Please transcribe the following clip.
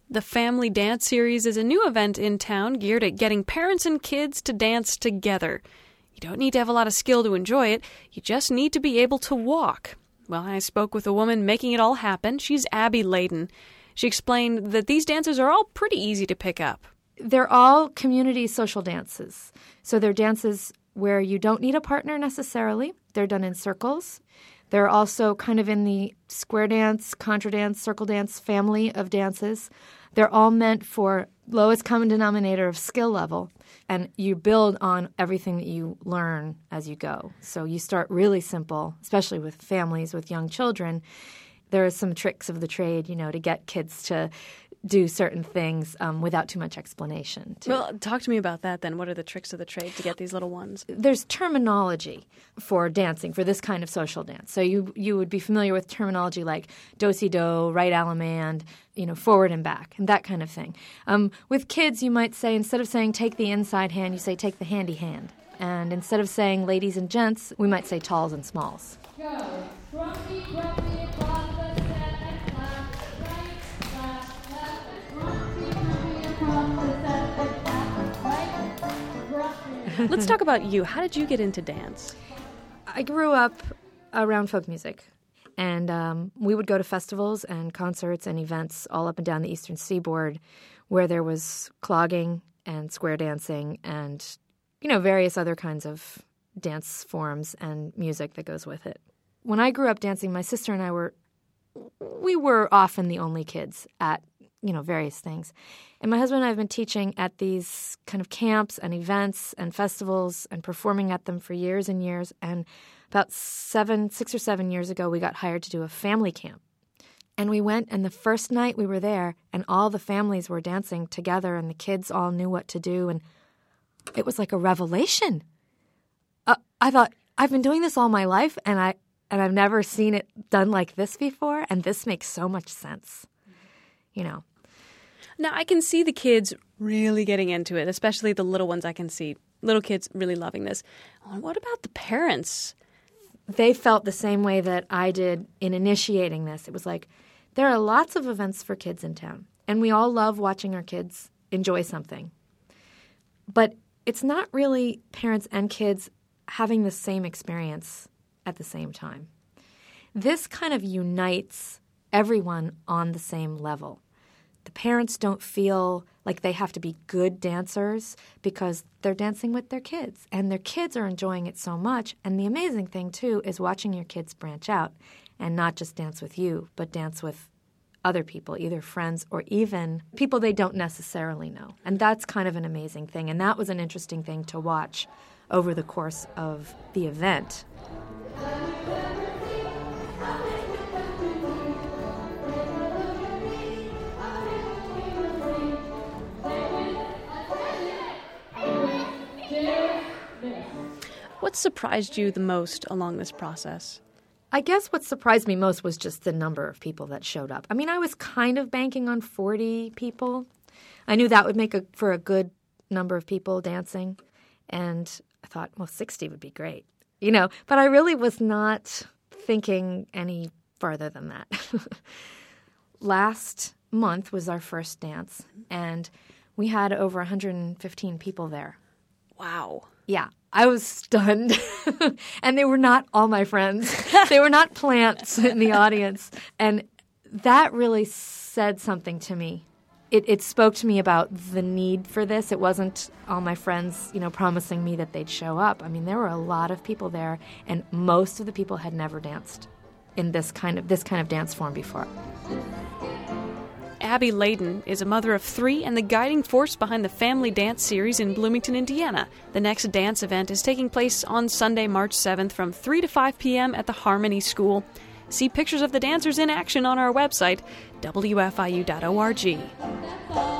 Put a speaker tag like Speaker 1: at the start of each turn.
Speaker 1: The Family Dance Series is a new event in town geared at getting parents and kids to dance together. You don't need to have a lot of skill to enjoy it. You just need to be able to walk. Well, I spoke with a woman making it all happen. She's Abby Layden. She explained that these dances are all pretty easy to pick up.
Speaker 2: They're all community social dances. So they're dances where you don't need a partner necessarily. They're done in circles. They're also kind of in the square dance, contra dance, circle dance family of dances. They're all meant for lowest common denominator of skill level, and you build on everything that you learn as you go. So you start really simple, especially with families with young children. There are some tricks of the trade, to get kids to do certain things without too much explanation.
Speaker 1: Well, talk to me about that then. What are the tricks of the trade to get these little ones?
Speaker 2: There's terminology for dancing, for this kind of social dance. So you would be familiar with terminology like do-si-do, right allemande, forward and back, and that kind of thing. With kids, you might say, instead of saying take the inside hand, you say take the handy hand. And instead of saying ladies and gents, we might say talls and smalls.
Speaker 3: Go. Grumpy, grumpy, across the set and clap. Right, clap, left. Grumpy, grumpy, across the set and clap. Right, grumpy.
Speaker 1: Let's talk about you. How did you get into dance?
Speaker 2: I grew up around folk music. And we would go to festivals and concerts and events all up and down the Eastern Seaboard where there was clogging and square dancing and, various other kinds of dance forms and music that goes with it. When I grew up dancing, my sister and I were often the only kids at, various things. And my husband and I have been teaching at these kind of camps and events and festivals and performing at them for years and years. And about 6 or 7 years ago, we got hired to do a family camp. And we went, and the first night we were there, and all the families were dancing together, and the kids all knew what to do, and it was like a revelation. I thought, I've been doing this all my life, and I've never seen it done like this before, and this makes so much sense,
Speaker 1: Now, I can see the kids really getting into it, especially the little ones. I can see little kids really loving this. What about the parents?
Speaker 2: They felt the same way that I did in initiating this. It was like, there are lots of events for kids in town, and we all love watching our kids enjoy something. But it's not really parents and kids having the same experience at the same time. This kind of unites everyone on the same level. The parents don't feel like they have to be good dancers because they're dancing with their kids, and their kids are enjoying it so much. And the amazing thing, too, is watching your kids branch out and not just dance with you, but dance with other people, either friends or even people they don't necessarily know. And that's kind of an amazing thing. And that was an interesting thing to watch over the course of the event.
Speaker 1: What surprised you the most along this process?
Speaker 2: I guess what surprised me most was just the number of people that showed up. I mean, I was kind of banking on 40 people. I knew that would make for a good number of people dancing. And I thought, 60 would be great, But I really was not thinking any farther than that. Last month was our first dance, and we had over 115 people there.
Speaker 1: Wow.
Speaker 2: Yeah, I was stunned. And they were not all my friends. They were not plants in the audience. And that really said something to me. It spoke to me about the need for this. It wasn't all my friends, promising me that they'd show up. I mean, there were a lot of people there, and most of the people had never danced in this kind of dance form before.
Speaker 1: Abby Layden is a mother of 3 and the guiding force behind the Family Dance Series in Bloomington, Indiana. The next dance event is taking place on Sunday, March 7th from 3 to 5 p.m. at the Harmony School. See pictures of the dancers in action on our website, wfiu.org.